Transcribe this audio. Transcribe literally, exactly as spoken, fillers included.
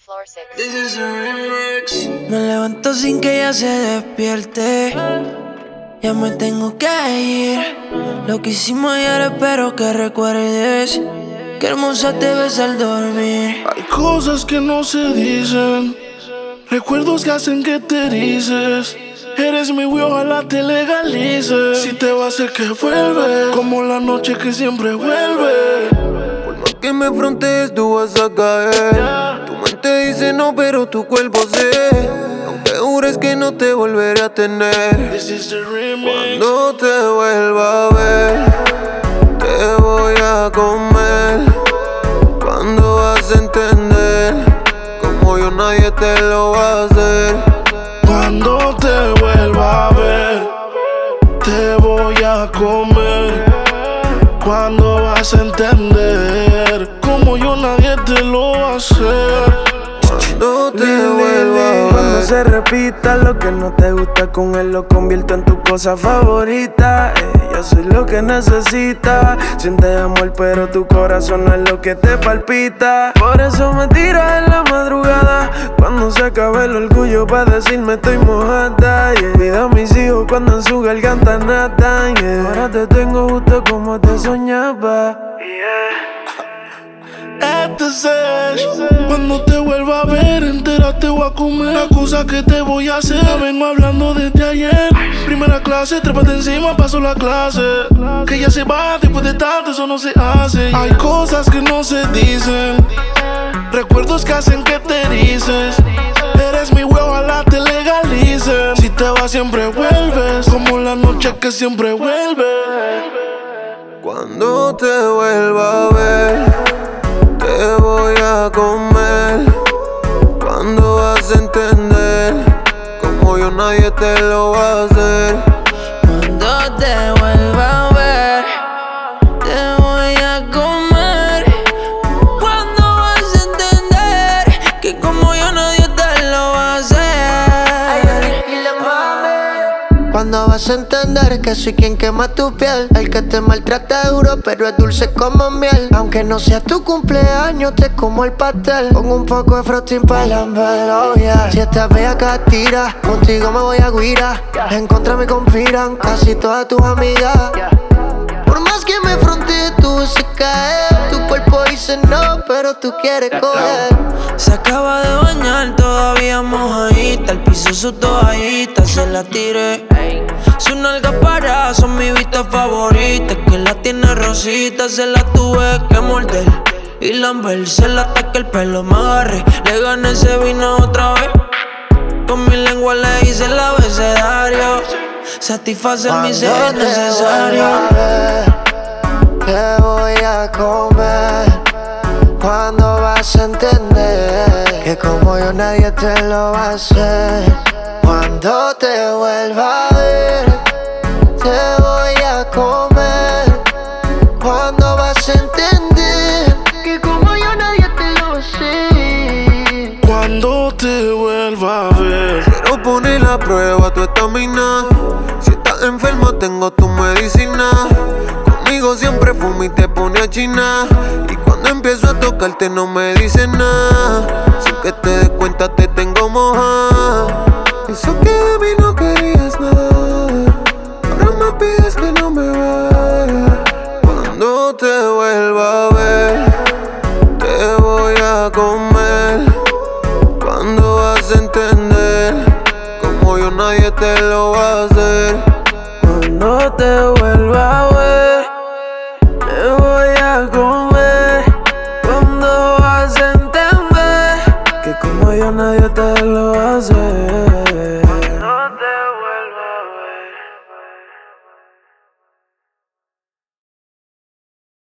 This is a remix. Me levanto sin que ella se despierte. Ya me tengo que ir. Lo que hicimos ayer espero que recuerdes. Qué hermosa te ves al dormir. Hay cosas que no se dicen, recuerdos que hacen que te erices. Eres mi güey, ojalá te legalices. Si te va a hacer que vuelve, como la noche que siempre vuelve. Por más que me frontees, tú vas a caer. Tu mente dice no, pero tu cuerpo sé. Aunque jures que no te volveré a tener. This is the remix. Cuando te vuelva a ver, te voy a comer. Cuando vas a entender, como yo nadie te lo va a hacer. Cuando te vuelva a ver, te voy a comer. Cuando vas a entender, como yo nadie te lo va a hacer. Cuando te vuelva a ver, cuando se repita lo que no te gusta con él, lo convierto en tu cosa favorita. eh, Yo soy lo que necesitas. Sientes amor pero tu corazón no es lo que te palpita. Por eso me tiras en la madrugada, cuando se acabe el orgullo pa' decirme estoy mojada. yeah. Cuida a mis hijos cuando en su garganta natan. yeah. Ahora te tengo justo como te soñaba. yeah. Este es cuando te vuelva a ver, entera te voy a comer. La cosa que te voy a hacer, la vengo hablando desde ayer. Primera clase, trépate encima, paso la clase. Que ya se va, después de tanto, eso no se hace. Hay cosas que no se dicen, recuerdos que hacen que te erices. Eres mi güey, ojalá te legalices. Si te vas siempre vuelves, como la noche que siempre vuelve. cuando te vuelva a ver, te voy a comer. Cuando vas a entender, como yo nadie te lo va a hacer. Cuando te vuelva a ver, te voy a comer. Cuando vas a entender que como yo nadie te lo va a hacer. Cuando vas a entender que soy quien quema tu piel, el que te maltrata duro pero es dulce como miel. Aunque no sea tu cumpleaños, te como el pastel. Pongo un poco de frosting para lamberlo, yeah. Si estás bella que tira, contigo me voy a guira. En contra me conspiran casi todas tus amigas. Por más que me frontees, tú se cae. Tu cuerpo dice no, pero tú quieres coger. Se acaba de bañar, todavía mojadita. El piso su toallita, se la tiré. Su nalga para, son mi vista favorita. Que la tiene rosita, se la tuve que morder. Y lamberse la hasta que el pelo me agarre. Le gané ese vino otra vez. Con mi lengua le hice el abecedario. Satisfacer mi ser necesario. Te voy a comer. Cuando vas a entender que como yo nadie te lo va a hacer. Cuando te vuelva a ver, te voy a comer. Cuando vas a entender que como yo nadie te lo va a hacer. Cuando te vuelva a ver, quiero poner a prueba tu estamina. Si estás enfermo tengo tu medicina. Conmigo siempre fuma y te pone a china. Y cuando empiezo a tocarte no me dices nada. Sin que te des cuenta te tengo mojada. Eso que de mí no querías nada, ahora me pides que no me vaya. Cuando te vuelva a ver, te voy a comer. Cuando vas a entender, como yo nadie te lo va a hacer. Cuando te vuelva